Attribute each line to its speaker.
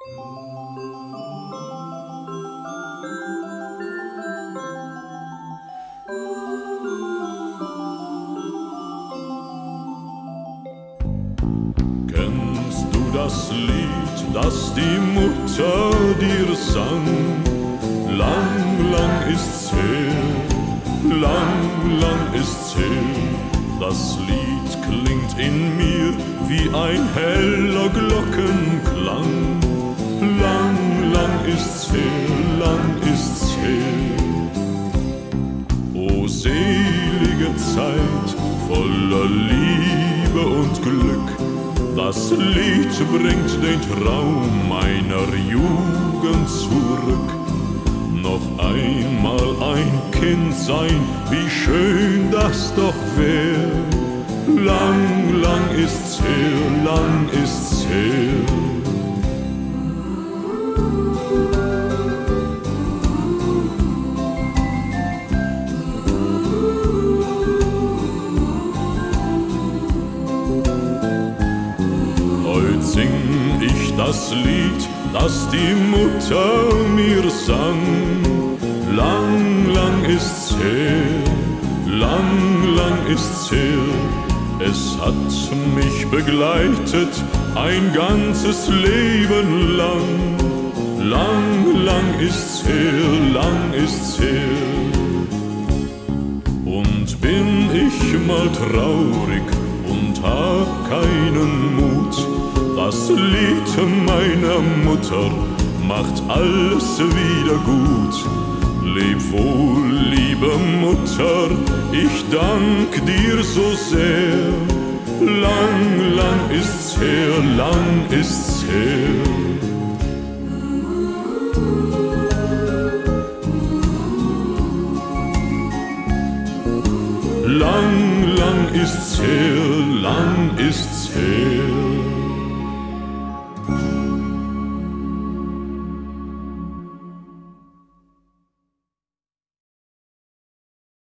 Speaker 1: Kennst du das Lied, das die Mutter dir sang? Lang, lang ist's her, lang, lang ist's her. Das Lied klingt in mir wie ein heller Glockenklang. Lang, lang ist's her, lang ist's her. O selige Zeit voller Liebe und Glück, das Lied bringt den Traum meiner Jugend zurück. Noch einmal ein Kind sein, wie schön das doch wär. Lang, lang ist's her, lang ist's her. Heut sing ich das Lied, das die Mutter mir sang. Lang, lang ist's her, lang, lang ist's her. Es hat mich begleitet ein ganzes Leben lang. Lang, lang ist's her, lang ist's her. Und bin ich mal traurig und hab keinen Mut, das Lied meiner Mutter macht alles wieder gut. Leb wohl, liebe Mutter, ich dank dir so sehr. Lang, lang ist's her, lang ist's her. Lang, lang ist's her, lang ist's her.